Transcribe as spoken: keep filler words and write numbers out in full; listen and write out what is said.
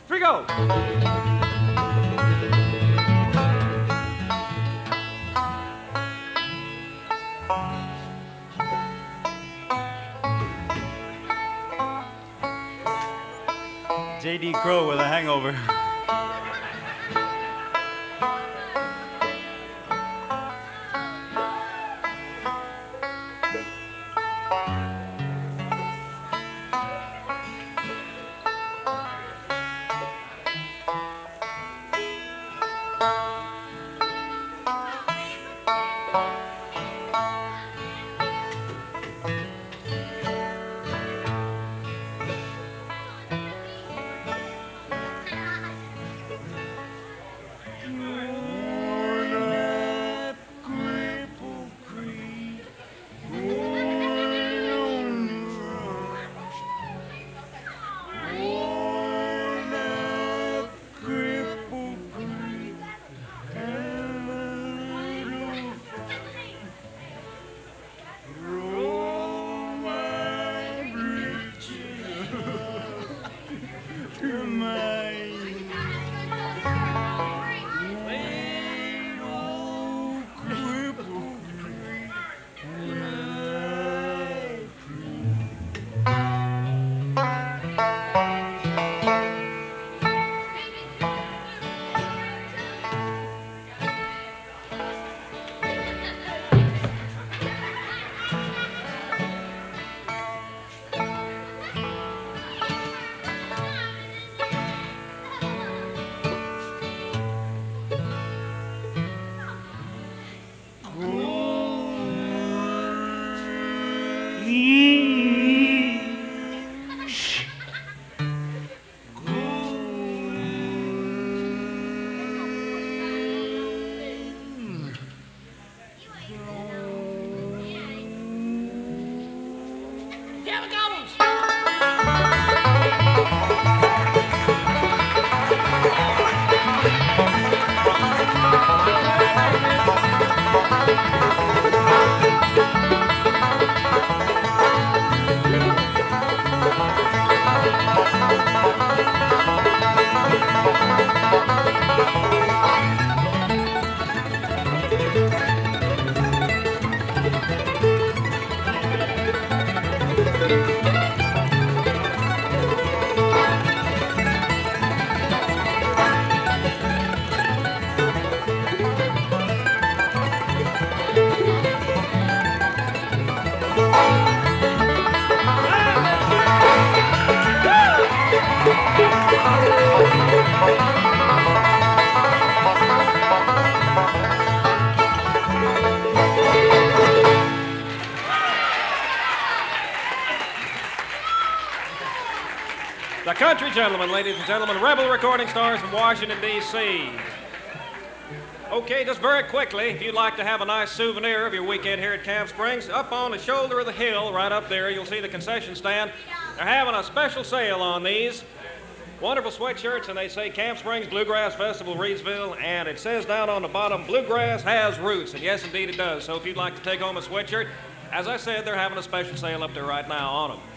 three, go. J D Crowe with a hangover. The Country Gentlemen, ladies and gentlemen, Rebel Recording Stars from Washington, D C Okay, just very quickly, if you'd like to have a nice souvenir of your weekend here at Camp Springs, up on the shoulder of the hill, right up there, you'll see the concession stand. They're having a special sale on these. Wonderful sweatshirts, and they say Camp Springs Bluegrass Festival, Reedsville, and it says down on the bottom, Bluegrass has roots, and yes, indeed it does. So if you'd like to take home a sweatshirt, as I said, they're having a special sale up there right now on them.